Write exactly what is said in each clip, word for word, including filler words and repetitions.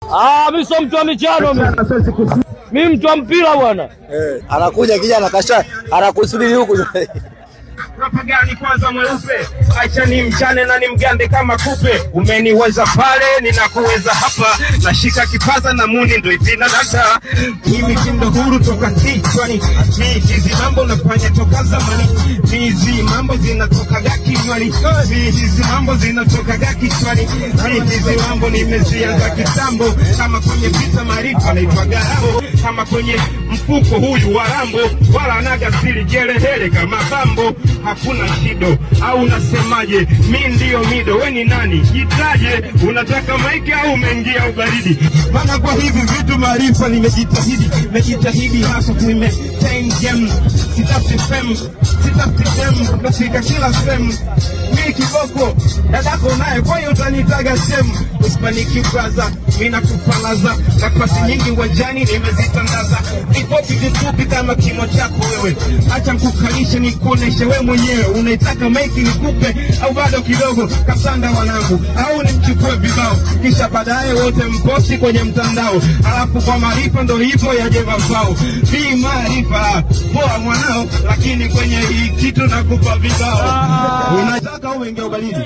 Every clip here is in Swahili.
Ah, mimi sio mtu wa michano mimi. Mimi mtu wa mpira bwana. Eh, anakuja kijana kasha, anakusubiri huku. Rapa gani kwanza mweupe? Acha ni mchane na ni mgande kama kupe. Umeniweza pale, ninakuweza hapa. Nashika kipaza na muni ndo ipina data. Mimi kindo huru toka kichwani. Hizi mambo nafanya toka zamani. Hizi mambo zinatoka gaki kichwani. Hizi mambo zinatoka gaki kichwani. Hizi mambo nimezianza kitambo. Kama kwenye vita maarifa naitwa Garabo. Kama kwenye mfuko huyu warambo. Wala anaga siri jelehele kama bambo. Hakuna shido, au unasemaje? Mi ndio mido, we ni nani? Jitaje, unataka maiki au umeingia ubaridi? Maana kwa hivi vitu maarifa nimejitahidi. Nimejitahidi hasa kuimetain game. Sitafuti fame, sitafuti fame. Nafika kila sehemu. Mi kiboko, dadako naye kwa hiyo utanitaga sehemu. Uspaniki braza, mi nakupalaza. Na pasi nyingi uwanjani nimezitandaza. Nipopi vitupi kama kimo chako wewe. Acha mkukalishe nikuoneshe we mwenyewe. Unaitaka maiki nikupe au bado kidogo? Kasanda wanangu au nimchukue vibao. Kisha baadaye wote mposti kwenye mtandao. Alafu kwa maarifa ndo hivyo yaje mafao. Hii maarifa poa mwanao, lakini kwenye hii kitu nakupa vibao. Unataka au ingia ubalidi?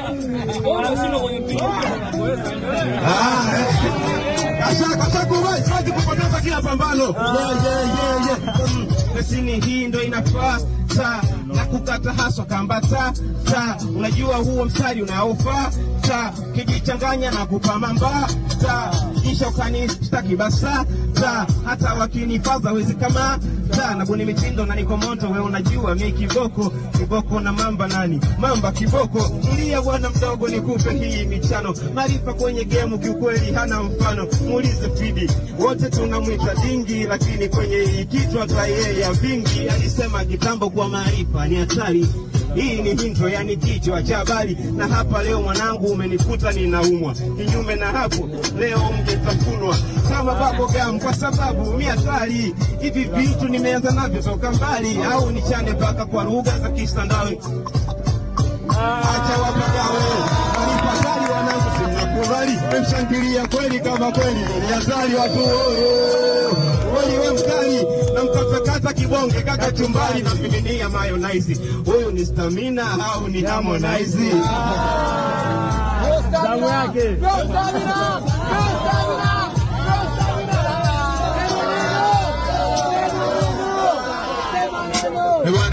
Ah, kasha kasha kuwai siwezi kupoteza kila pambano. Yeah yeah yeah yeah. Mesini hii ndo inafaa ta na kukata haswa kamba ta ta. Unajua huo mstari unaofaa ta. Kijichanganya na kupamamba ta. Kisha ukanistaki basa ta. Hata wakinifaza wezi kama ta. Na buni mitindo na niko moto. We unajua mi kiboko. Kiboko na mamba nani? Mamba kiboko. Mlia wana mdogo nikupe hii michano. Maarifa kwenye game kiukweli hana mfano. Muulize Fidi, wote tunamwita dingi. Lakini kwenye hii kitu hata yeye ya vingi. Alisema kitambo kwa maarifa ni hatari. Hii ni intro yani kichwa cha habari. Na hapa leo mwanangu umenikuta ninaumwa. Kinyume na hapo leo mngetafunwa kama babo gam, kwa sababu mi hatari. Hivi vitu nimeanza navyo toka mbali. Au nichane paka kwa lugha za kistandawe. Acha wapagawe walipatali wanangu simnakubali. Memshangilia kweli kama kweli ni hatari watu. Wali we mkali na mkafekata kibonge kaka chumbali. Na miminia mayonnaise. Huyu ni Stamina au ni Harmonize? Damu yake.